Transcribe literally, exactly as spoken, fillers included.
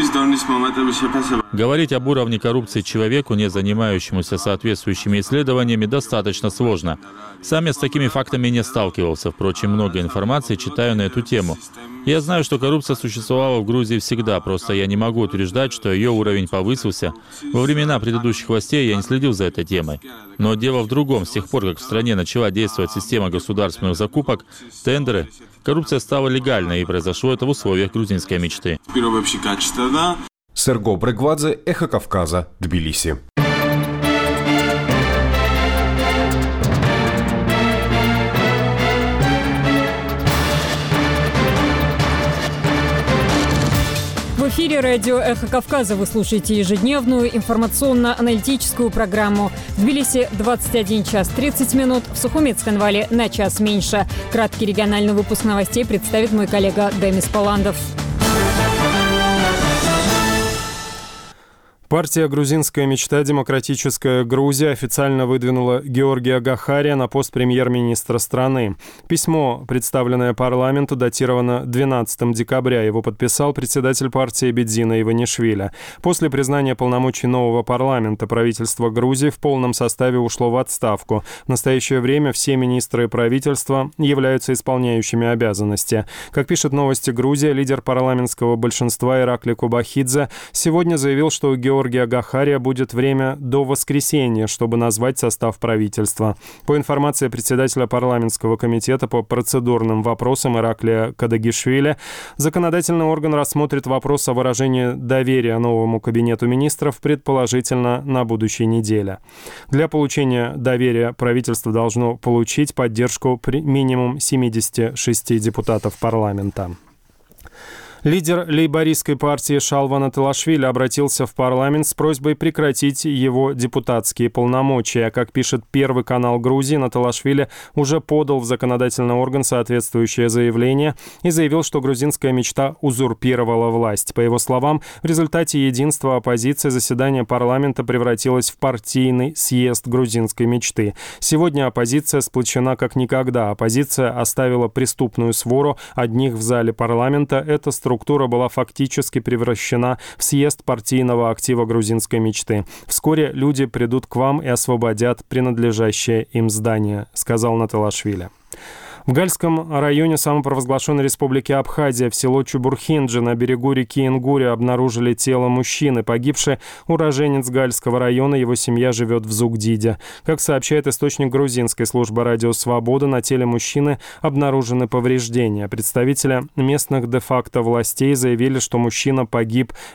Говорить об уровне коррупции человеку, не занимающемуся соответствующими исследованиями, достаточно сложно. Сам я с такими фактами не сталкивался, впрочем, много информации читаю на эту тему. Я знаю, что коррупция существовала в Грузии всегда, просто я не могу утверждать, что ее уровень повысился. Во времена предыдущих властей я не следил за этой темой. Но дело в другом. С тех пор, как в стране начала действовать система государственных закупок, тендеры, коррупция стала легальной, и произошло это в условиях грузинской мечты. Серго Брегвадзе, Эхо Кавказа, Тбилиси. В эфире радио «Эхо Кавказа» вы слушаете ежедневную информационно-аналитическую программу. В Тбилиси двадцать один час тридцать минут, в Сухуми и Цхинвале на час меньше. Краткий региональный выпуск новостей представит мой коллега Демис Паландов. Партия «Грузинская мечта. Демократическая Грузия» официально выдвинула Георгия Гахария на пост премьер-министра страны. Письмо, представленное парламенту, датировано двенадцатого декабря. Его подписал председатель партии Бедзина Иванишвили. После признания полномочий нового парламента правительство Грузии в полном составе ушло в отставку. В настоящее время все министры правительства являются исполняющими обязанности. Как пишет «Новости Грузия», лидер парламентского большинства Иракли Кубахидзе сегодня заявил, что у Георгия Георгия Гахария будет время до воскресенья, чтобы назвать состав правительства. По информации председателя парламентского комитета по процедурным вопросам Ираклия Кадагишвили, законодательный орган рассмотрит вопрос о выражении доверия новому кабинету министров предположительно на будущей неделе. Для получения доверия правительство должно получить поддержку минимум семидесяти шести депутатов парламента. Лидер лейбористской партии Шалва Наталашвили обратился в парламент с просьбой прекратить его депутатские полномочия. Как пишет Первый канал Грузии, Наталашвили уже подал в законодательный орган соответствующее заявление и заявил, что грузинская мечта узурпировала власть. По его словам, в результате единства оппозиции заседание парламента превратилось в партийный съезд грузинской мечты. Сегодня оппозиция сплочена как никогда. Оппозиция оставила преступную свору одних в зале парламента. Это структура Структура была фактически превращена в съезд партийного актива грузинской мечты. «Вскоре люди придут к вам и освободят принадлежащее им здание», — сказал Наталашвили. В Гальском районе самопровозглашенной республики Абхазия в село Чубурхинджи на берегу реки Ингури обнаружили тело мужчины. Погибший уроженец Гальского района, его семья живет в Зугдиде. Как сообщает источник грузинской службы «Радио Свобода», на теле мужчины обнаружены повреждения. Представители местных де-факто властей заявили, что мужчина погиб